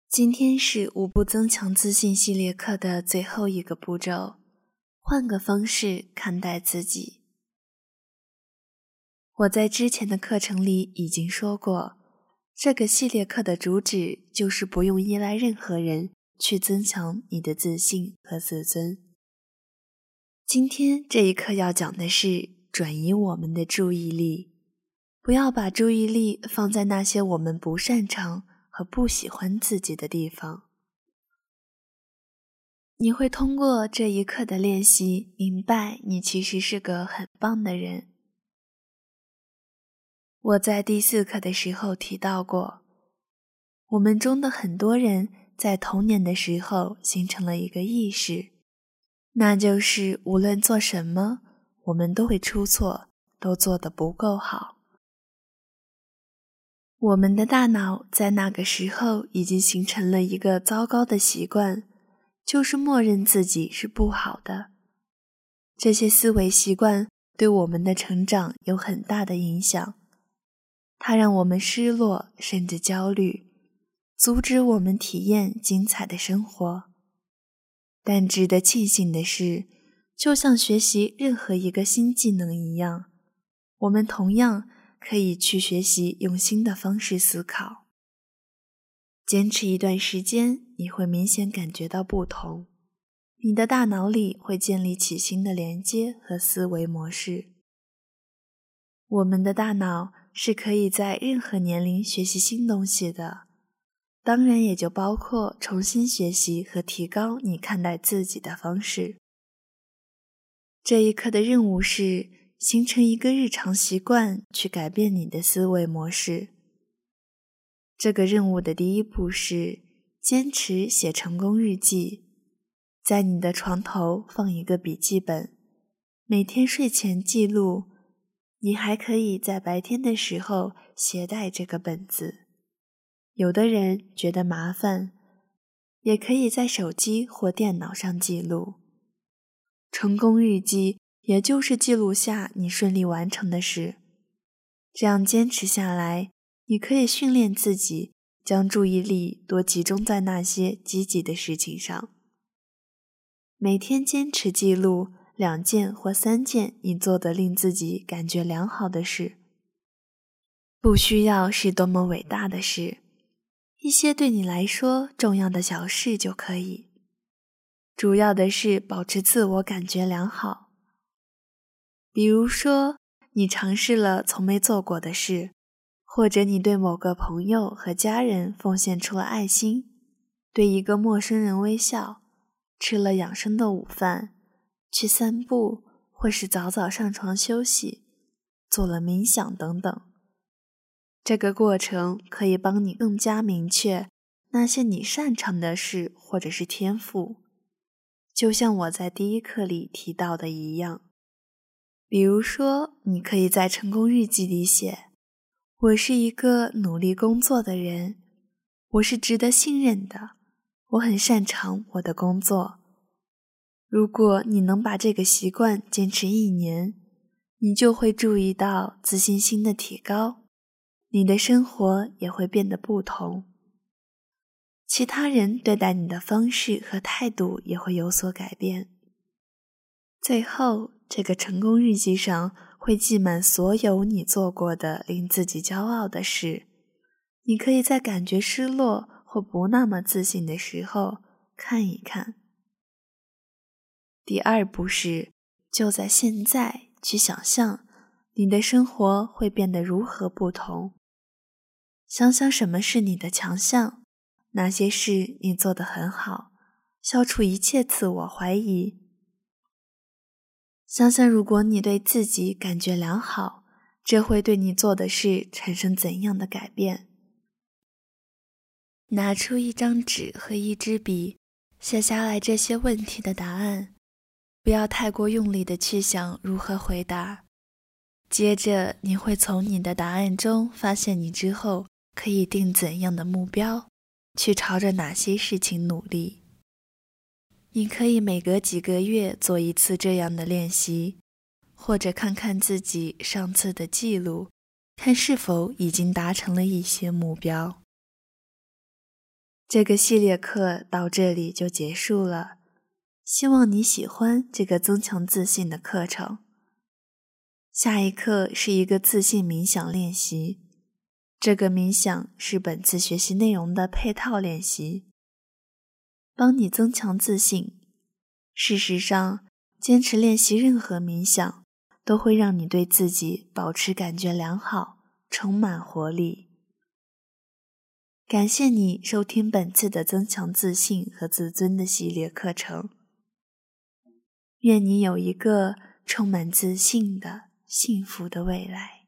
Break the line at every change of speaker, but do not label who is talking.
今天是5步增强自信系列课的最后一个步骤，换个方式看待自己。我在之前的课程里已经说过，这个系列课的主旨就是不用依赖任何人去增强你的自信和自尊。今天这一课要讲的是转移我们的注意力，不要把注意力放在那些我们不擅长和不喜欢自己的地方。你会通过这一课的练习，明白你其实是个很棒的人。我在第4课的时候提到过，我们中的很多人在童年的时候形成了一个意识，那就是无论做什么，我们都会出错，都做得不够好。我们的大脑在那个时候已经形成了一个糟糕的习惯，就是默认自己是不好的。这些思维习惯对我们的成长有很大的影响，它让我们失落甚至焦虑，阻止我们体验精彩的生活。但值得庆幸的是，就像学习任何一个新技能一样，我们同样可以去学习用新的方式思考。坚持一段时间，你会明显感觉到不同，你的大脑里会建立起新的连接和思维模式。我们的大脑是可以在任何年龄学习新东西的，当然也就包括重新学习和提高你看待自己的方式。这一课的任务是形成一个日常习惯，去改变你的思维模式。这个任务的第一步是坚持写成功日记，在你的床头放一个笔记本，每天睡前记录。你还可以在白天的时候携带这个本子，有的人觉得麻烦，也可以在手机或电脑上记录。成功日记也就是记录下你顺利完成的事，这样坚持下来，你可以训练自己将注意力多集中在那些积极的事情上。每天坚持记录2件或3件你做得令自己感觉良好的事，不需要是多么伟大的事，一些对你来说重要的小事就可以。主要的是保持自我感觉良好。比如说，你尝试了从没做过的事，或者你对某个朋友和家人奉献出了爱心，对一个陌生人微笑，吃了养生的午饭，去散步，或是早早上床休息，做了冥想等等。这个过程可以帮你更加明确那些你擅长的事或者是天赋，就像我在第1课里提到的一样。比如说，你可以在成功日记里写，我是一个努力工作的人，我是值得信任的，我很擅长我的工作。如果你能把这个习惯坚持1年，你就会注意到自信心的提高，你的生活也会变得不同。其他人对待你的方式和态度也会有所改变。最后，这个成功日记上会记满所有你做过的令自己骄傲的事，你可以在感觉失落或不那么自信的时候看一看。第2步是就在现在去想象你的生活会变得如何不同。想想什么是你的强项，哪些事你做得很好，消除一切自我怀疑。想想如果你对自己感觉良好，这会对你做的事产生怎样的改变。拿出一张纸和一支笔，写下来这些问题的答案，不要太过用力地去想如何回答。接着你会从你的答案中发现你之后可以定怎样的目标，去朝着哪些事情努力。你可以每隔几个月做一次这样的练习，或者看看自己上次的记录，看是否已经达成了一些目标。 这个系列课到这里就结束了，希望你喜欢这个增强自信的课程。下一课是一个自信冥想练习，这个冥想是本次学习内容的配套练习，帮你增强自信。事实上，坚持练习任何冥想，都会让你对自己保持感觉良好，充满活力。感谢你收听本次的增强自信和自尊的系列课程。愿你有一个充满自信的幸福的未来。